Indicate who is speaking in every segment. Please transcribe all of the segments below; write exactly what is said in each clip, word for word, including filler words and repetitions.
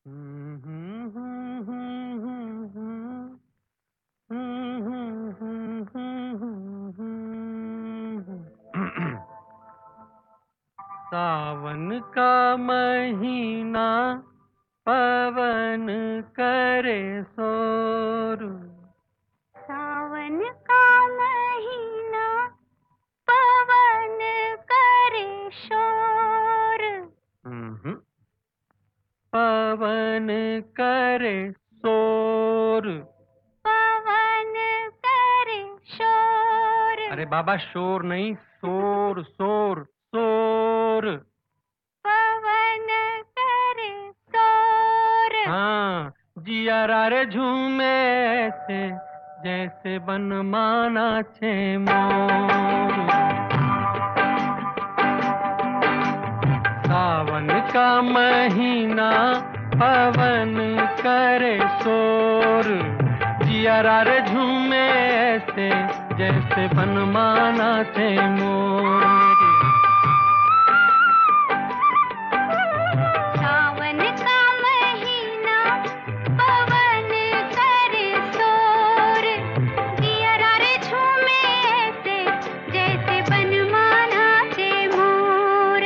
Speaker 1: सावन का महीना पवन करे शोर।
Speaker 2: सावन का महीना पवन करे शोर।
Speaker 1: हम्म, पवन करे शोर।
Speaker 2: पवन करे शोर।
Speaker 1: अरे बाबा शोर नहीं, शोर शोर शोर।
Speaker 2: पवन करे शोर।
Speaker 1: हाँ, जिया रे झूमे ऐसे जैसे बनमाना छे मोर। सावन का महीना पवन करे शोर। जिया रे झूमे ऐसे जैसे बनमाना छे मोर।
Speaker 2: सावन का महीना पवन करे शोर। जिया रे झूमे ऐसे जैसे बनमाना छे मोर।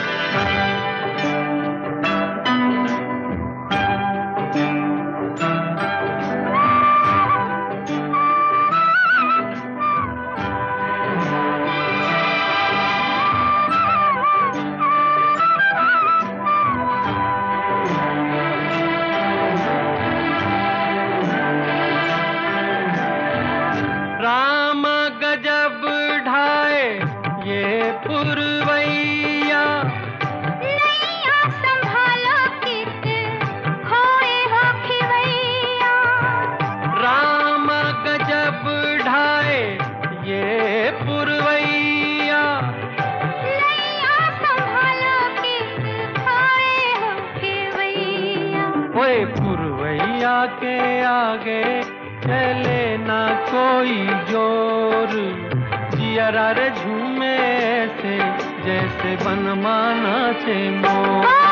Speaker 1: राम गजब ढाए ये पुरवैया।
Speaker 2: नैया संभालो कित खोए हो खिवैया।
Speaker 1: राम गजब ढाए ये पुरवैया।
Speaker 2: नैया संभालो कित खोए हो खिवैया।
Speaker 1: ओए पुरवैया के आगे चले ना कोई जोर। जिया रे झूमे ऐसे जैसे बनमाना छे मोर।